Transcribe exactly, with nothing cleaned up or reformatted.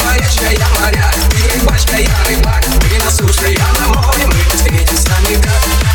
горячая моря. Ты рыбачка, я рыбак, ты на суше, я на море. Мы встретимся никак.